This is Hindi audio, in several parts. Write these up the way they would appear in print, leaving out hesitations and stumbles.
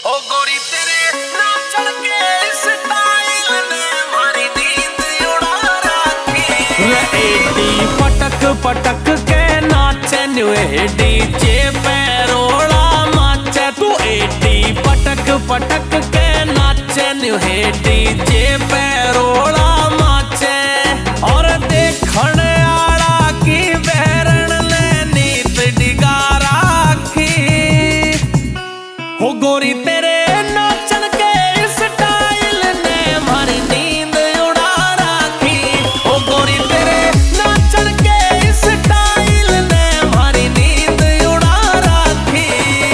ओ गोरी तेरे नाचण के स्टाइल ने मारी नींद उड़ा रखी। रे एडी पटक पटक के नाचे न्यू डीजे पे रोड़ा माचे तू। एडी पटक पटक के नाचे न्यू डीजे पे रोड़ा माचे। और देखण आड़ा की बहरण ले नीत डिगा राखी। हो गोरी तेरे नाचन के स्टाइल ने मारी नींद उड़ा राखी। हो गोरी तेरे नाचन के स्टाइल ने मारी नींद उड़ा राखी।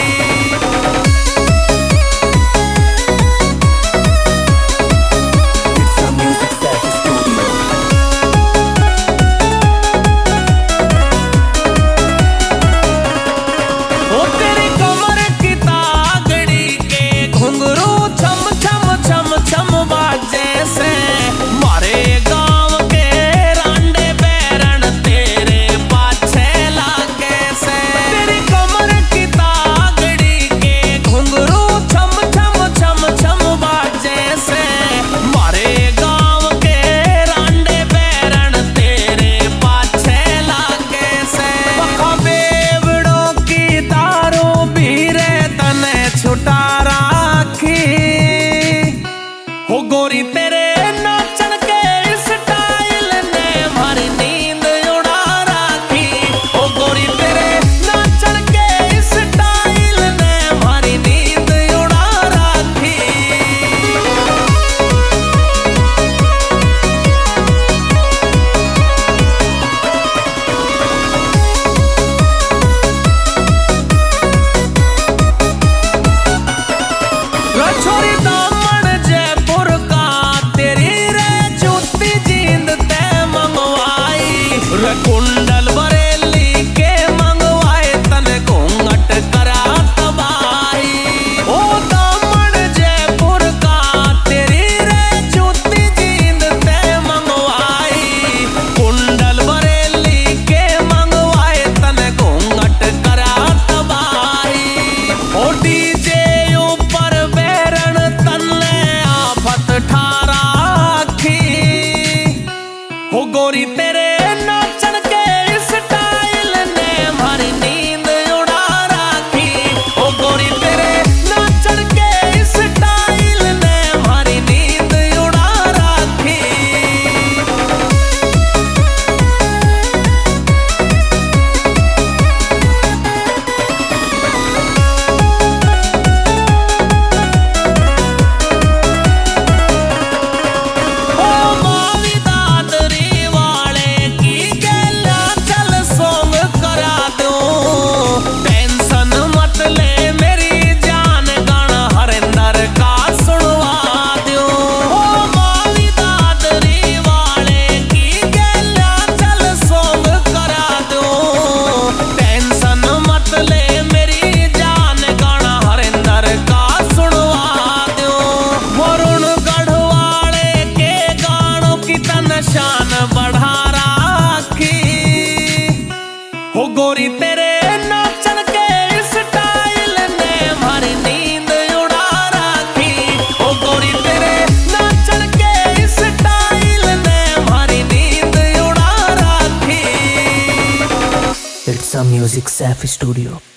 हो तेरी कमर की तागड़ी के घुंघरू छम छम छम छम बाजे से मारे गांव के रांडे बैरण तेरे पाछे लागे से। तेरी कमर की तागड़ी के घुंघरू छम छम छम छम बाजे से मारे गांव के रांडे बैरण तेरे पाछे लागे से। बेवड़ों की दारू बीरे तने छुटा राखी। हो गोरी तेरे नाचन के स्टाइल ने मारी नींद उड़ा राखी। हो गोरी तेरे नाचन के स्टाइल ने मारी नींद उड़ा राखी। छोरी दामन जयपुर का तेरी रे जूती जींद ते मंगवाई। रे कुंडल बरेली के मंगवाए तने घूंघट करा तबाही। ओ दामन जयपुर का तेरी रे जूती जींद ते मंगवाई। कुंडल बरेली के मंगवाए तने घूंघट करा तबाही। ओ डीजे ऊपर बैरण तन्ने आफत ठारा आखी। हो गोरी तेरे नाचन के स्टाइल ने मारी नींद उड़ा राखी। हो गोरी तेरे नाचन के स्टाइल ने मारी नींद उड़ा राखी। ओ मावी दादरी वाले की गैला चल सोंग करा दूं। टेंशन मत ले मेरी जान गाना हरिंदर का सुनवा दूं। ओ मावी दादरी वाले की गैला चल सोंग करा दूं। टेंशन मत ले मेरी जान गाना हरिंदर का सुनवा दूं। वरुण गढ़वाले के गानों की तन शान बढ़ा राखी। हो गोरी तेरे नाचन के स्टाइल ने मारी नींद उड़ा राखी। हो गोरी तेरे नाचन के स्टाइल ने मारी नींद उड़ा राखी। It's a Music Safi Studio.